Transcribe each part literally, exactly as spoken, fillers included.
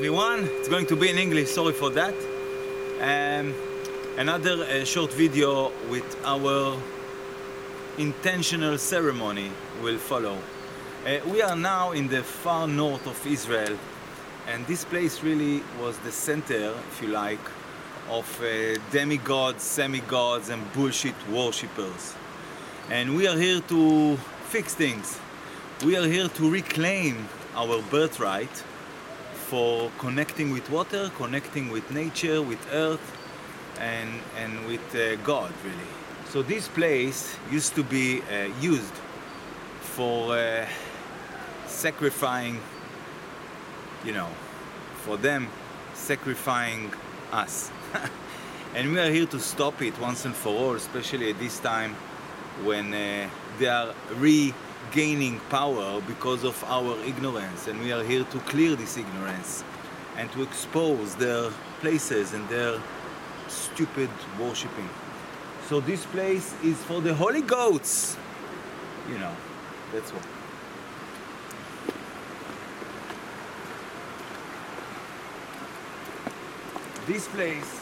everyone. It's going to be in English, sorry for that. Um, another uh, short video with our intentional ceremony will follow. Uh, we are now in the far north of Israel, and this place really was the center, if you like, of uh, demigods, semi-gods and bullshit worshippers. And we are here to fix things. We are here to reclaim our birthright for connecting with water, connecting with nature, with earth, and, and with uh, God, really. So this place used to be uh, used for uh, sacrificing, you know, for them sacrificing us. And we are here to stop it once and for all, especially at this time when uh, they are regaining power because of our ignorance. And we are here to clear this ignorance and to expose their places and their stupid worshipping. So this place is for the holy goats. You know, that's what. This place,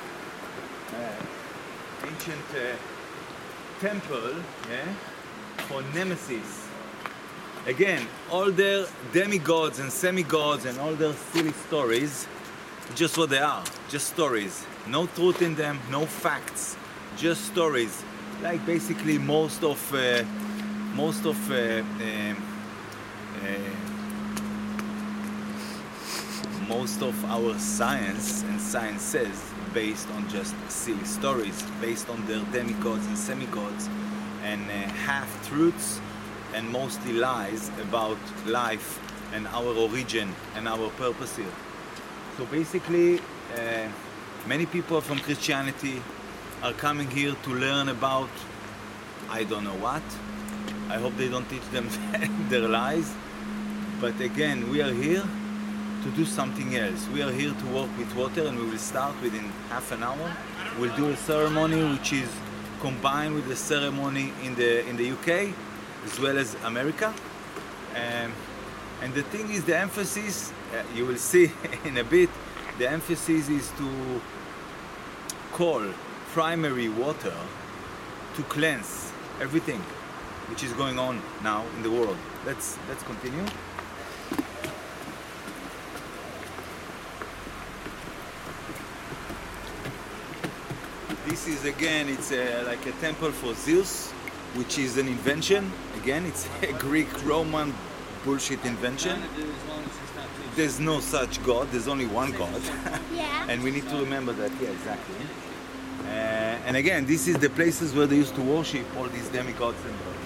uh, ancient uh, temple, yeah, for Nemesis. Again, all their demigods and semi-gods and all their silly stories, just what they are, just stories. No truth in them, no facts, just stories. Like basically most of uh, most of uh, uh, uh, most of our science and science says based on just silly stories, based on their demigods and semi-gods and uh, half-truths and mostly lies about life and our origin and our purpose here. So basically, uh, many people from Christianity are coming here to learn about I don't know what. I hope they don't teach them their lies. But again, we are here to do something else. We are here to work with water, and we will start within half an hour. We'll do a ceremony which is combined with the ceremony in the in the U K as well as America. Um, and the thing is, the emphasis, uh, you will see in a bit, the emphasis is to call primary water to cleanse everything which is going on now in the world. Let's let's continue. This is again, it's a, like a temple for Zeus, which is an invention. Again, it's a Greek Roman bullshit invention. There's no such God, there's only one God. Yeah. And we need to remember that, yeah, exactly. Uh, and again, this is the places where they used to worship all these demigods and gods.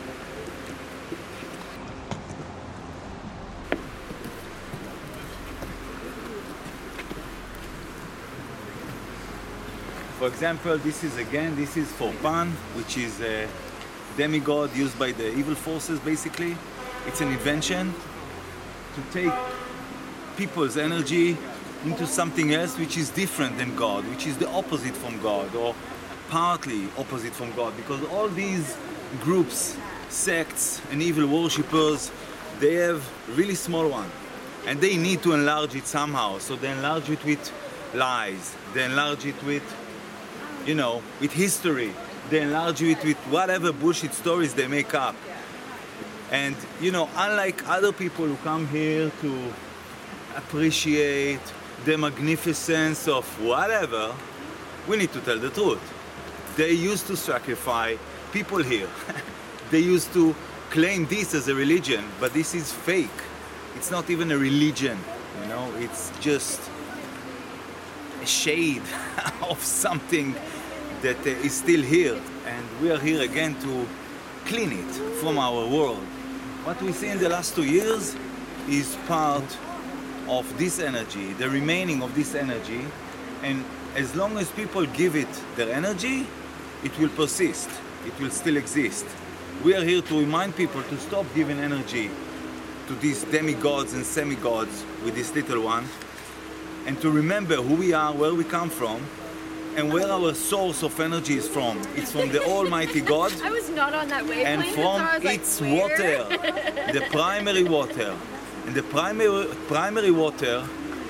For example, this is again, this is for Pan, which is a demigod used by the evil forces basically. It's an invention to take people's energy into something else which is different than God, which is the opposite from God, or partly opposite from God, because all these groups, sects and evil worshippers, they have really small one and they need to enlarge it somehow. So they enlarge it with lies, they enlarge it with, you know, with history, they enlarge it with whatever bullshit stories they make up. And, you know, unlike other people who come here to appreciate the magnificence of whatever, we need to tell the truth. They used to sacrifice people here. They used to claim this as a religion, but this is fake. It's not even a religion, you know, it's just a shade of something that uh, is still here, and we are here again to clean it from our world. What we see in the last two years is part of this energy, the remaining of this energy, and as long as people give it their energy, it will persist, it will still exist. We are here to remind people to stop giving energy to these demigods and semi-gods with this little one, and to remember who we are, where we come from, and where our source of energy is from. It's from the Almighty God. I was not on that wavelength. And from so like, its where? water, the primary water. And the primary primary water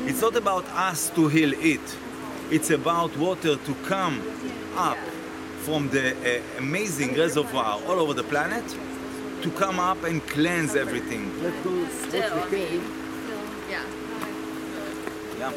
It's not about us to heal it. It's about water to come up from the uh, amazing reservoir all over the planet to come up and cleanse everything. Let's go. Still, I mean, yeah. Yeah.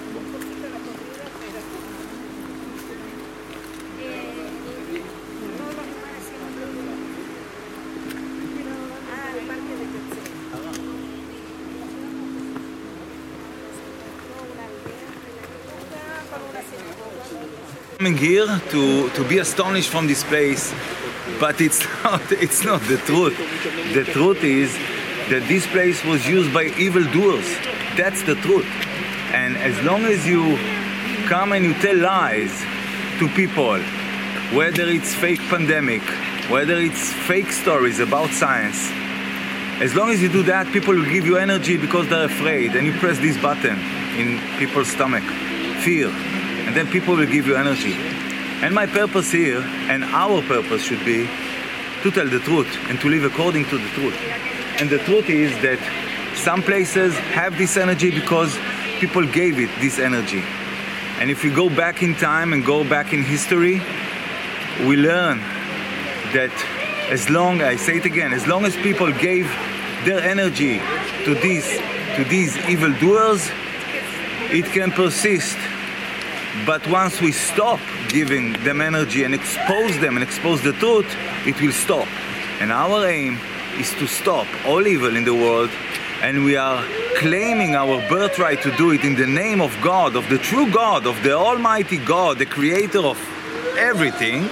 Coming here to, to be astonished from this place, but it's not, it's not the truth. The truth is that this place was used by evildoers. That's the truth. And as long as you come and you tell lies to people, whether it's fake pandemic, whether it's fake stories about science, as long as you do that, people will give you energy because they're afraid, and you press this button in people's stomach, fear. And then people will give you energy. And my purpose here, and our purpose should be, to tell the truth and to live according to the truth. And the truth is that some places have this energy because people gave it this energy. And if we go back in time and go back in history, we learn that as long, I say it again, as long as people gave their energy to these, to these evildoers, it can persist. But once we stop giving them energy and expose them and expose the truth, it will stop. And our aim is to stop all evil in the world, and we are claiming our birthright to do it in the name of God, of the true God, of the Almighty God, the creator of everything,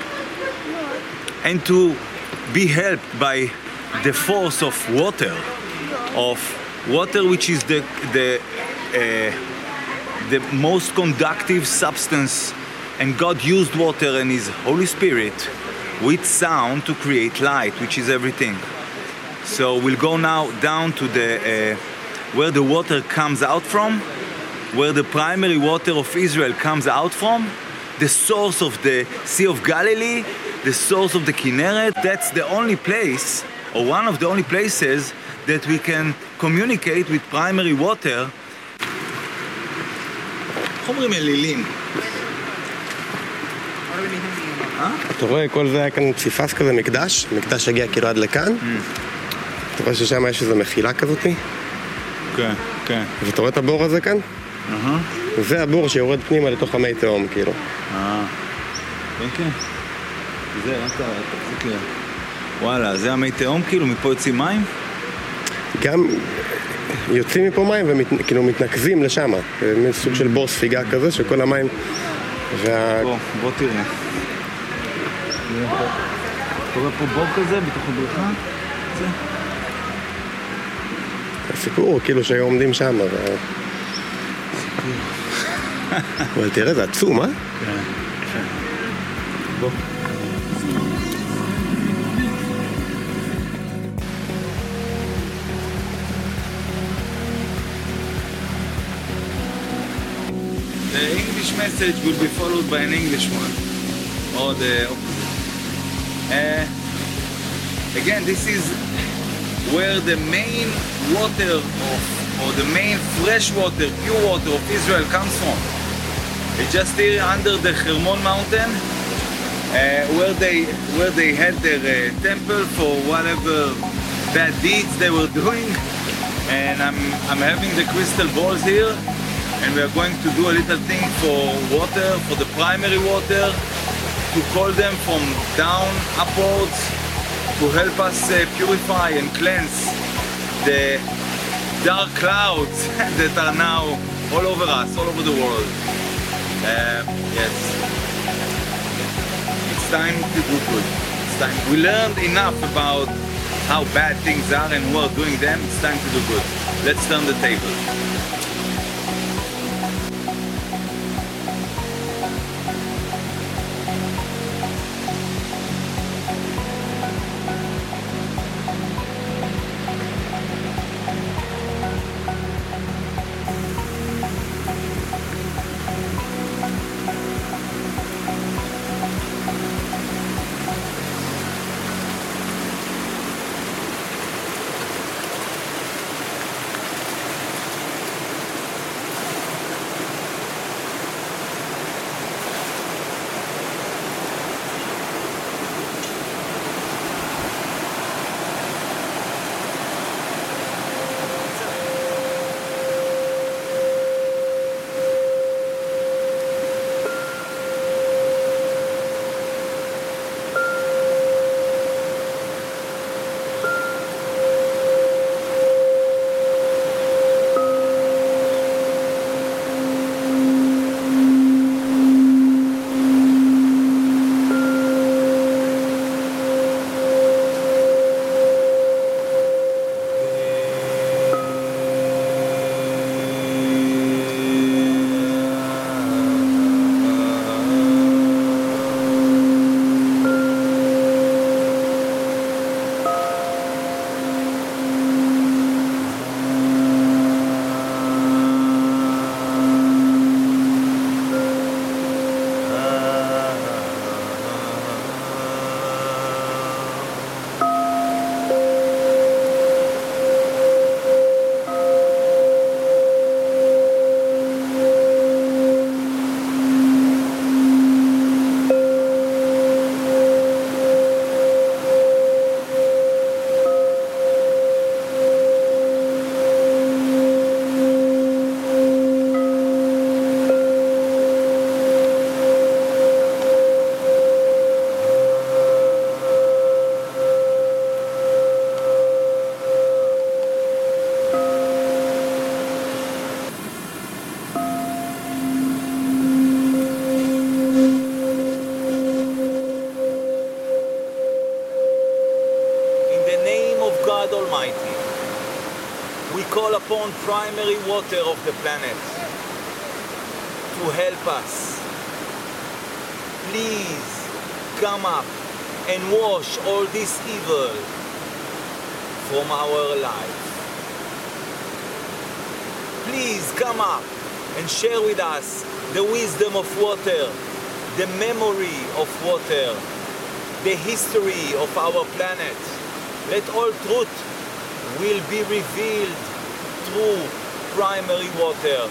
and to be helped by the force of water, of water which is the, the uh, the most conductive substance, and God used water and His Holy Spirit with sound to create light, which is everything. So we'll go now down to the uh, where the water comes out from, where the primary water of Israel comes out from, the source of the Sea of Galilee, the source of the Kinneret. That's the only place, or one of the only places, that we can communicate with primary water. איך אומרים אלילים? אתה רואה, כל זה היה כאן פסיפס כזה, מקדש, מקדש הגיע כאילו עד לכאן. אתה רואה ששם יש איזו מחילה כזאת? כן, כן. ואתה רואה את הבור הזה כאן? זה הבור שיורד פנימה לתוך המי תהום, כאילו. אה, כן, כן. זה, אתה, תחזיק לי. וואלה, זה המי תהום כאילו? מפה יוצאים מים? גם יוצאים מפה מים וכאילו מתנקזים לשם. זה מין סוג של בור ספיגה כזה, שכל המים... וה... בוא, בוא תראה. קורה פה בור כזה בתוך הבריכה? זה? הסיפור, כאילו שהיו עומדים שם. סיפור. אבל תראה, זה עצום, אה? כן, כן. בוא. The English message will be followed by an English one, or the opposite. Uh, again, this is where the main water of, or the main fresh water, pure water of Israel comes from. It's just here under the Hermon mountain, uh, where they where they had their uh, temple for whatever bad deeds they were doing. And I'm I'm having the crystal balls here. And we are going to do a little thing for water, for the primary water, to call them from down upwards, to help us uh, purify and cleanse the dark clouds that are now all over us, all over the world. Uh, yes, it's time to do good. It's time. We learned enough about how bad things are and who are doing them. It's time to do good. Let's turn the table. God Almighty, we call upon primary water of the planet to help us. Please come up and wash all this evil from our life. Please come up and share with us the wisdom of water, the memory of water, the history of our planet. Let all truth will be revealed through primary water.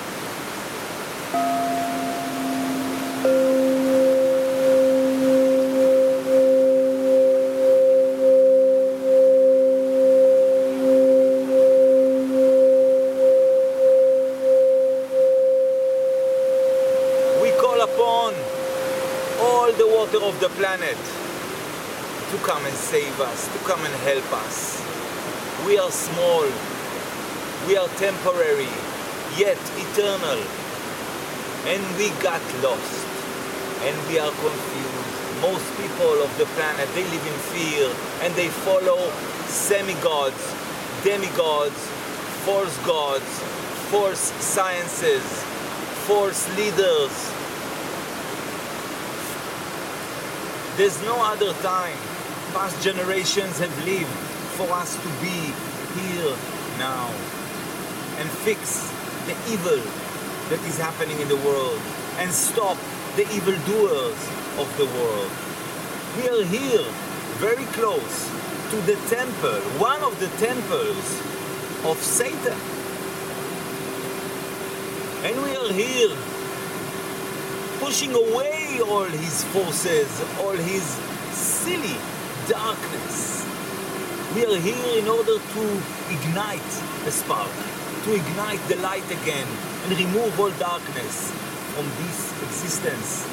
Of the planet to come and save us, to come and help us. We are small, we are temporary, yet eternal, and we got lost, and we are confused. Most people of the planet, they live in fear, and they follow semi-gods, demigods, false gods, false sciences, false leaders. There's no other time past generations have lived for us to be here now and fix the evil that is happening in the world and stop the evildoers of the world. We are here very close to the temple, one of the temples of Satan. And we are here pushing away all his forces, all his silly darkness. We are here in order to ignite the spark, to ignite the light again, and remove all darkness from this existence.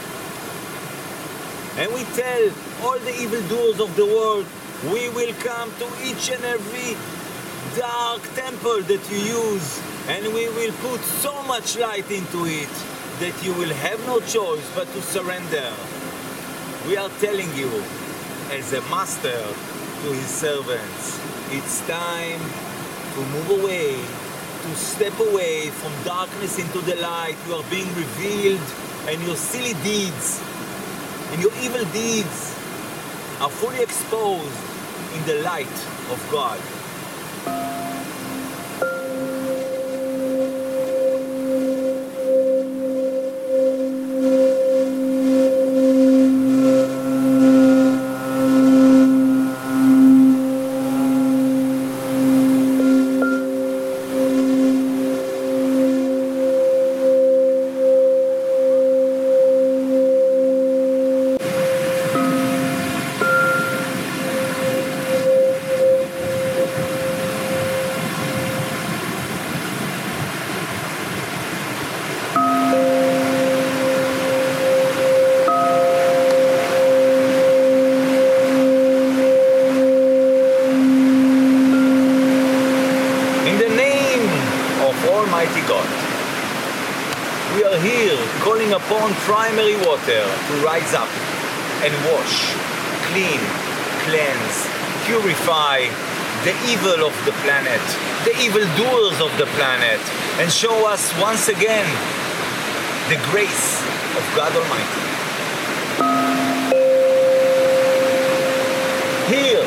And we tell all the evildoers of the world, we will come to each and every dark temple that you use, and we will put so much light into it that you will have no choice but to surrender. We are telling you, as a master to his servants, it's time to move away, to step away from darkness into the light. You are being revealed, and your silly deeds and your evil deeds are fully exposed in the light of God. Upon primary water to rise up and wash, clean, cleanse, purify the evil of the planet, the evildoers of the planet, and show us once again the grace of God Almighty. Here,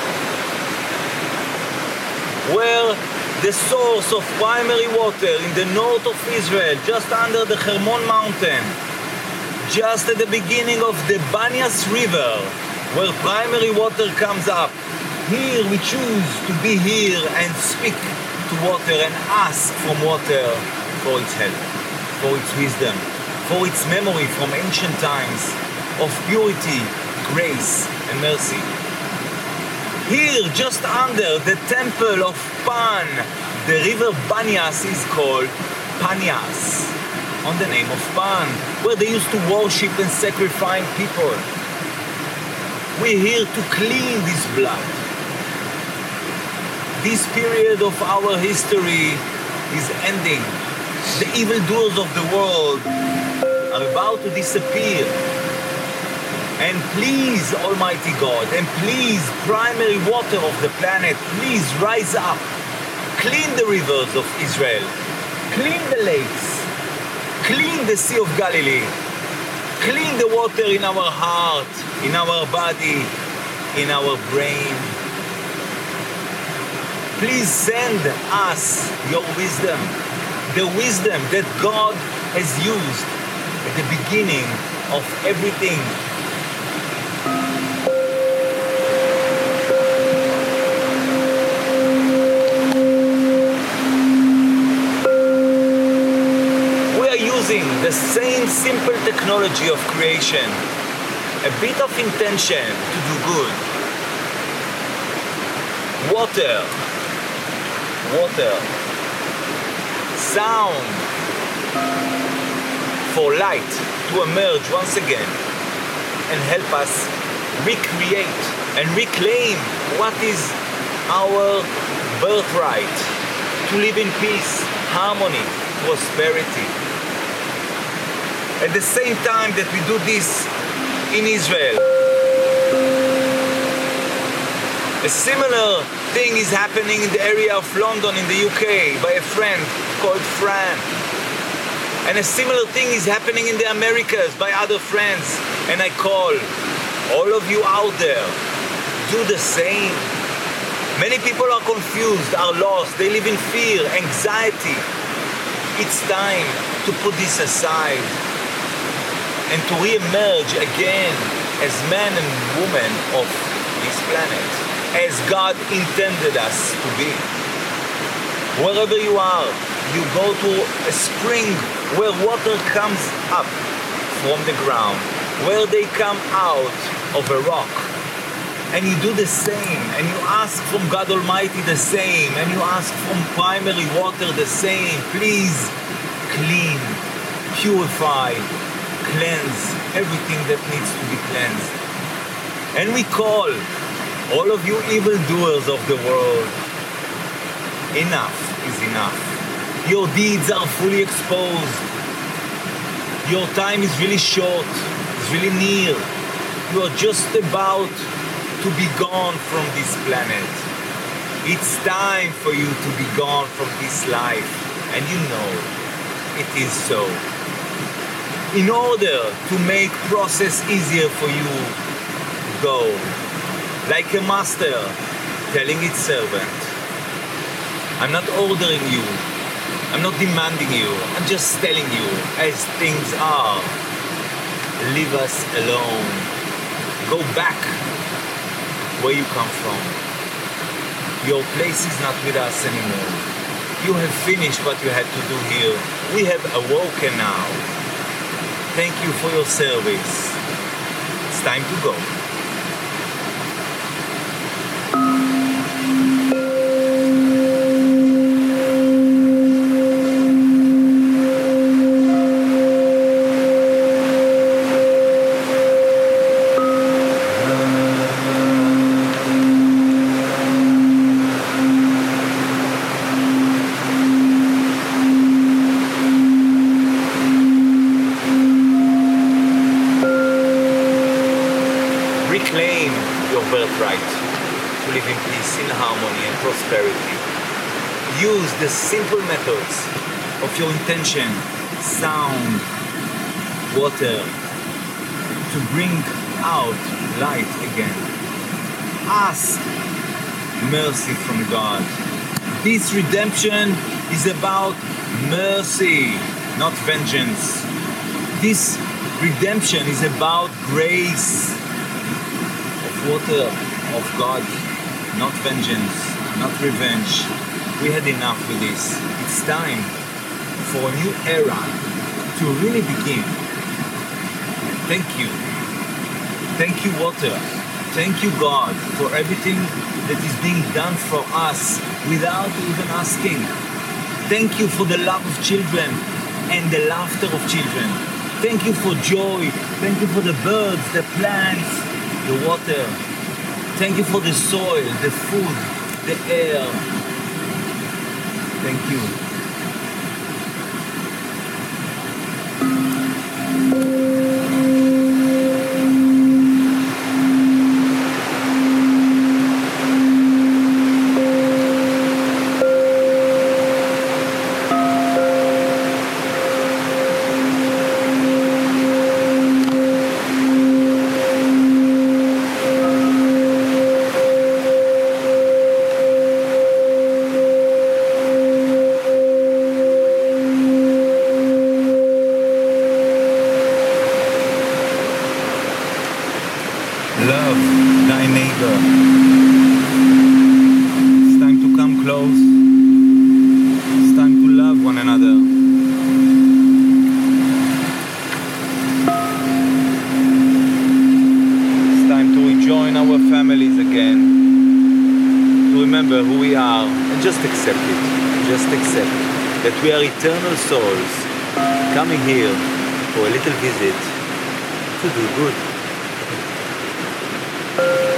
where the source of primary water in the north of Israel, just under the Hermon mountain, just at the beginning of the Banias River, where primary water comes up. Here we choose to be here and speak to water and ask from water for its help, for its wisdom, for its memory from ancient times of purity, grace, and mercy. Here, just under the temple of Pan, the river Banias is called Panias, on the name of Pan, where they used to worship and sacrifice people. We're here to clean this blood. This period of our history is ending. The evildoers of the world are about to disappear. And please, Almighty God, and please, primary water of the planet, please rise up. Clean the rivers of Israel. Clean the lakes. Clean the Sea of Galilee. Clean the water in our heart, in our body, in our brain. Please send us your wisdom, the wisdom that God has used at the beginning of everything. We are using the same simple technology of creation, a bit of intention to do good. Water, water, sound for light to emerge once again and help us recreate and reclaim what is our birthright, to live in peace, harmony, prosperity. At the same time that we do this in Israel, a similar thing is happening in the area of London in the U K by a friend called Fran. And a similar thing is happening in the Americas by other friends. And I call all of you out there, do the same. Many people are confused, are lost, they live in fear, anxiety. It's time to put this aside and to re-emerge again as man and woman of this planet, as God intended us to be. Wherever you are, you go to a spring where water comes up from the ground, where they come out of a rock. And you do the same, and you ask from God Almighty the same, and you ask from primary water the same. Please clean, purify, cleanse everything that needs to be cleansed. And we call all of you evildoers of the world, enough is enough. Your deeds are fully exposed. Your time is really short, it's really near. You are just about to be gone from this planet. It's time for you to be gone from this life, and you know it is so. In order to make process easier for you, go like a master telling its servant. I'm not ordering you, I'm not demanding you, I'm just telling you as things are. Leave us alone. Go back where you come from. Your place is not with us anymore. You have finished what you had to do here. We have awoken now. Thank you for your service. It's time to go. Reclaim your birthright to live in peace, in harmony and prosperity. Use the simple methods of your intention, sound, water, to bring out light again. Ask mercy from God. This redemption is about mercy, not vengeance. This redemption is about grace. Water of God, not vengeance, not revenge. We had enough with this. It's time for a new era to really begin. Thank you. Thank you, water. Thank you, God, for everything that is being done for us without even asking. Thank you for the love of children and the laughter of children. Thank you for joy. Thank you for the birds, the plants, the water. Thank you for the soil, the food, the air. Thank you. kind neighbor. It's time to come close. It's time to love one another. It's time to rejoin our families again. To remember who we are and just accept it. Just accept that we are eternal souls coming here for a little visit to do good.